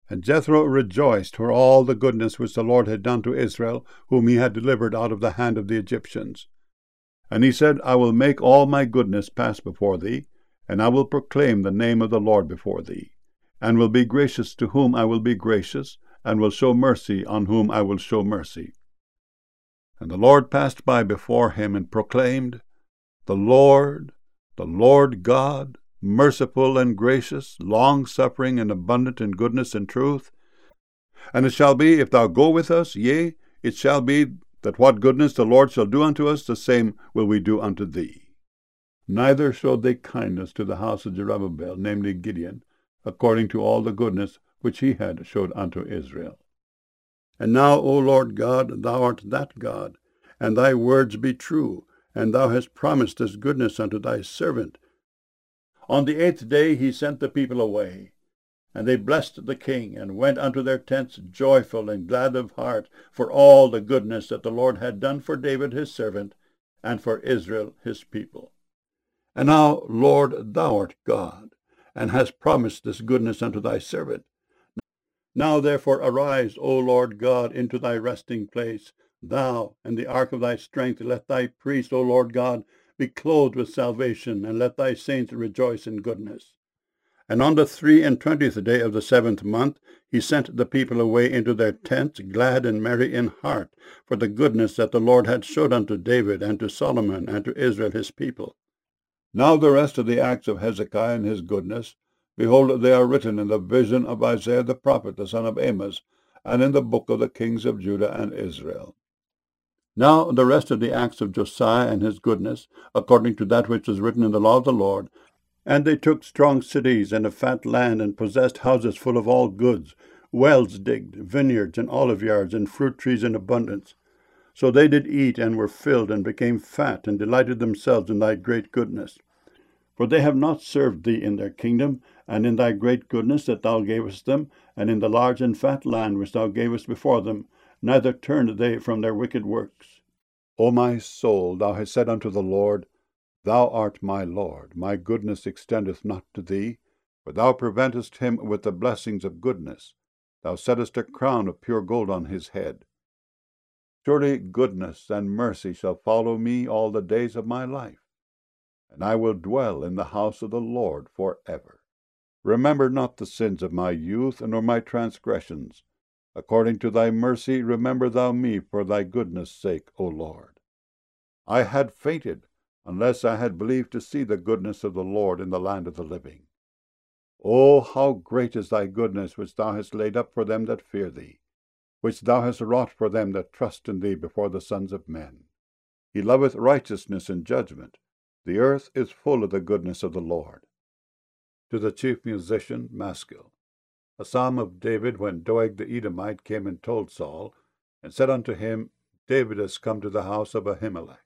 And Jethro rejoiced for all the goodness which the Lord had done to Israel, whom he had delivered out of the hand of the Egyptians. And he said, I will make all my goodness pass before thee, and I will proclaim the name of the Lord before thee, and will be gracious to whom I will be gracious, and will show mercy on whom I will show mercy. And the Lord passed by before him, and proclaimed, the Lord God, merciful and gracious, long-suffering and abundant in goodness and truth. And it shall be, if thou go with us, yea, it shall be, that what goodness the Lord shall do unto us, the same will we do unto thee. Neither showed they kindness to the house of Jerubbaal, namely Gideon, according to all the goodness which he had showed unto Israel. And now, O Lord God, thou art that God, and thy words be true, and thou hast promised this goodness unto thy servant. On the 8th day he sent the people away, and they blessed the king, and went unto their tents joyful and glad of heart for all the goodness that the Lord had done for David his servant, and for Israel his people. And now, Lord, thou art God, and hast promised this goodness unto thy servant. Now therefore arise, O Lord God, into thy resting place. Thou and the ark of thy strength, let thy priests, O Lord God, be clothed with salvation, and let thy saints rejoice in goodness. And on the 23rd day of the 7th month he sent the people away into their tents, glad and merry in heart, for the goodness that the Lord had showed unto David, and to Solomon, and to Israel his people. Now the rest of the acts of Hezekiah and his goodness, behold, they are written in the vision of Isaiah the prophet, the son of Amos, and in the book of the kings of Judah and Israel. Now the rest of the acts of Josiah and his goodness, according to that which is written in the law of the Lord. And they took strong cities and a fat land, and possessed houses full of all goods, wells digged, vineyards and olive yards, and fruit trees in abundance. So they did eat, and were filled, and became fat, and delighted themselves in thy great goodness. For they have not served thee in their kingdom, and in thy great goodness that thou gavest them, and in the large and fat land which thou gavest before them, neither turned they from their wicked works. O my soul, thou hast said unto the Lord, Thou art my Lord, my goodness extendeth not to thee, for thou preventest him with the blessings of goodness. Thou settest a crown of pure gold on his head. Surely goodness and mercy shall follow me all the days of my life, and I will dwell in the house of the Lord forever. Remember not the sins of my youth, nor my transgressions. According to thy mercy remember thou me for thy goodness' sake, O Lord. I had fainted, unless I had believed to see the goodness of the Lord in the land of the living. O how great is thy goodness, which thou hast laid up for them that fear thee, which thou hast wrought for them that trust in thee before the sons of men. He loveth righteousness and judgment. The earth is full of the goodness of the Lord. To the chief musician, Maskil. A psalm of David, when Doeg the Edomite came and told Saul, and said unto him, David is come to the house of Ahimelech.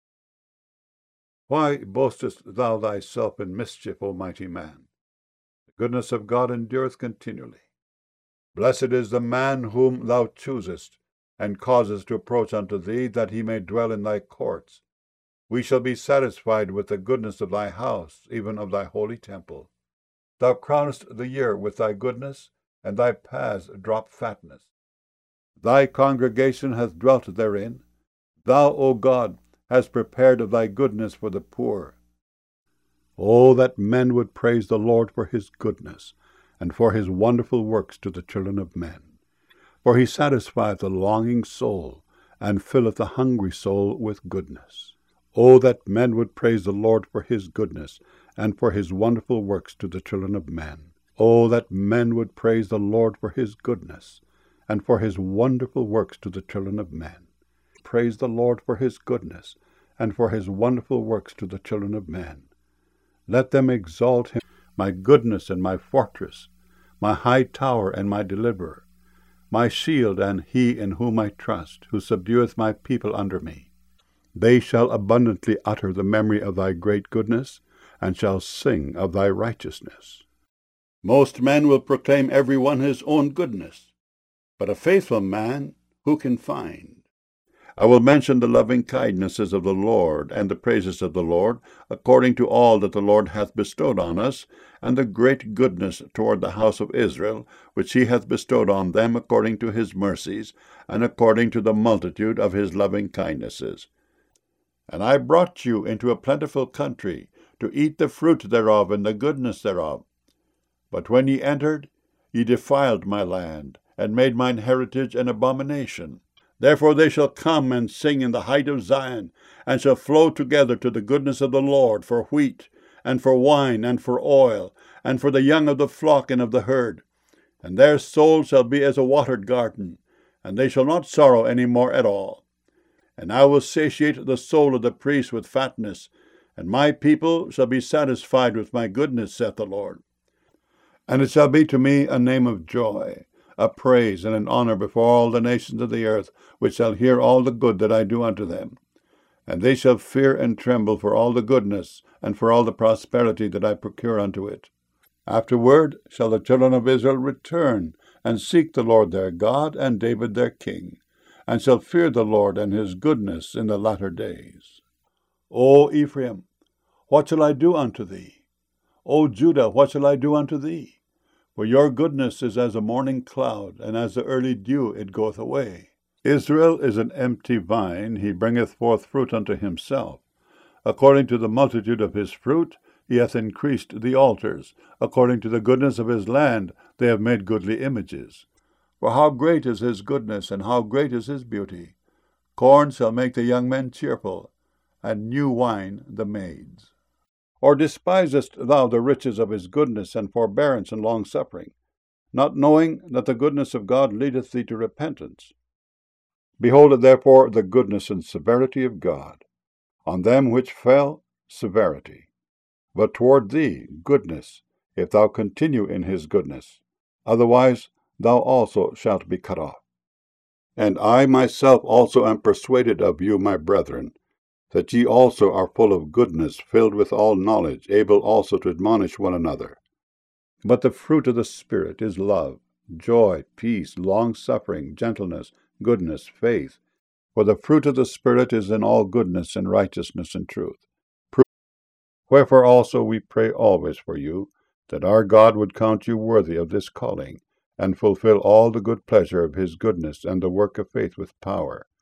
Why boastest thou thyself in mischief, O mighty man? The goodness of God endureth continually. Blessed is the man whom thou choosest, and causest to approach unto thee, that he may dwell in thy courts. We shall be satisfied with the goodness of thy house, even of thy holy temple. Thou crownest the year with thy goodness, and thy paths drop fatness. Thy congregation hath dwelt therein. Thou, O God, hast prepared of thy goodness for the poor. O that men would praise the Lord for his goodness, and for his wonderful works to the children of men. For he satisfieth the longing soul, and filleth the hungry soul with goodness. O that men would praise the Lord for his goodness, and for his wonderful works to the children of men. O that men would praise the Lord for his goodness, and for his wonderful works to the children of men. Praise the Lord for his goodness, and for his wonderful works to the children of men. Let them exalt him, my goodness and my fortress, my high tower and my deliverer, my shield and he in whom I trust, who subdueth my people under me. They shall abundantly utter the memory of thy great goodness, and shall sing of thy righteousness. Most men will proclaim every one his own goodness, but a faithful man who can find? I will mention the loving kindnesses of the Lord, and the praises of the Lord, according to all that the Lord hath bestowed on us, and the great goodness toward the house of Israel, which he hath bestowed on them according to his mercies, and according to the multitude of his loving kindnesses. And I brought you into a plentiful country, to eat the fruit thereof and the goodness thereof. But when ye entered, ye defiled my land, and made mine heritage an abomination. Therefore they shall come and sing in the height of Zion, and shall flow together to the goodness of the Lord for wheat, and for wine, and for oil, and for the young of the flock and of the herd. And their soul shall be as a watered garden, and they shall not sorrow any more at all. And I will satiate the soul of the priest with fatness, and my people shall be satisfied with my goodness, saith the Lord. And it shall be to me a name of joy, a praise and an honor before all the nations of the earth, which shall hear all the good that I do unto them. And they shall fear and tremble for all the goodness, and for all the prosperity that I procure unto it. Afterward shall the children of Israel return, and seek the Lord their God, and David their king, and shall fear the Lord and his goodness in the latter days. O Ephraim, what shall I do unto thee? O Judah, what shall I do unto thee? For your goodness is as a morning cloud, and as the early dew it goeth away. Israel is an empty vine, he bringeth forth fruit unto himself. According to the multitude of his fruit he hath increased the altars. According to the goodness of his land they have made goodly images. For how great is his goodness, and how great is his beauty! Corn shall make the young men cheerful, and new wine the maids. Or despisest thou the riches of his goodness, and forbearance, and longsuffering, not knowing that the goodness of God leadeth thee to repentance? Behold therefore the goodness and severity of God. On them which fell, severity. But toward thee goodness, if thou continue in his goodness. Otherwise thou also shalt be cut off. And I myself also am persuaded of you, my brethren, that ye also are full of goodness, filled with all knowledge, able also to admonish one another. But the fruit of the Spirit is love, joy, peace, long-suffering, gentleness, goodness, faith. For the fruit of the Spirit is in all goodness and righteousness and truth. Wherefore also we pray always for you, that our God would count you worthy of this calling, and fulfill all the good pleasure of his goodness and the work of faith with power,